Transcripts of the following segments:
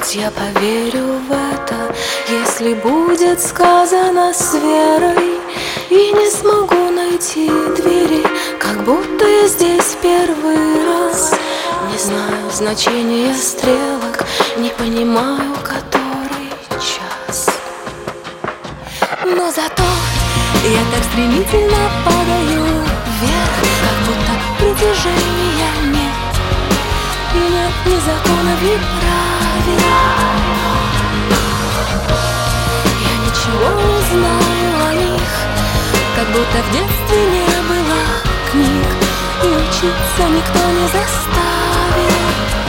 Хоть я поверю в это, если будет сказано с верой, и не смогу найти двери, как будто я здесь первый раз. Не знаю значения стрелок, не понимаю, который час. Но зато я так стремительно падаю вверх, как будто притяжения нет, и нет ни законов, ни правил. Я ничего не знаю о них, как будто в детстве не было книг, и учиться никто не заставил.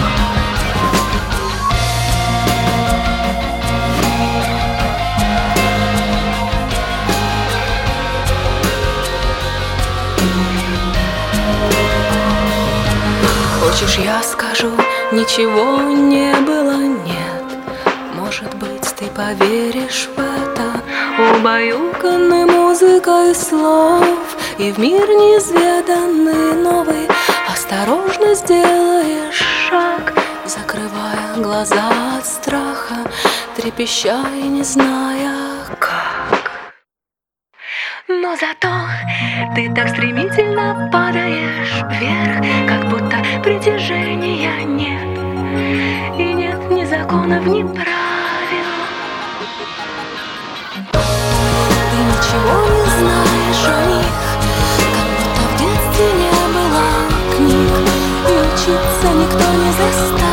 Хочешь, я скажу, ничего не было, нет. Может быть, ты поверишь в это, убаюканный музыкой слов, и в мир неизведанный новый осторожно сделаешь шаг, закрывая глаза от страха, трепеща и не зная как. Но зато ты так стремительно падаешь вверх, как будто притяжения нет, и нет ни законов, ни правил. Ты ничего не знаешь о них, как будто в детстве не было книг, и учиться никто не заставил.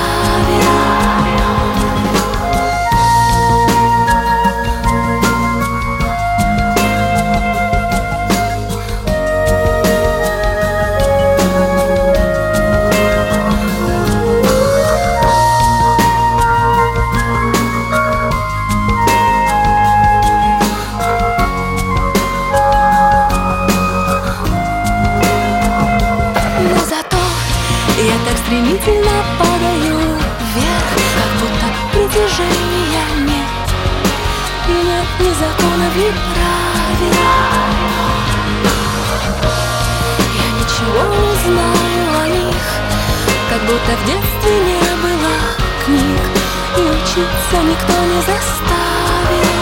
Я так стремительно падаю вверх, как будто притяжения нет, и нет ни законов, ни правил. Я ничего не знаю о них, как будто в детстве не было книг, и учиться никто не заставил.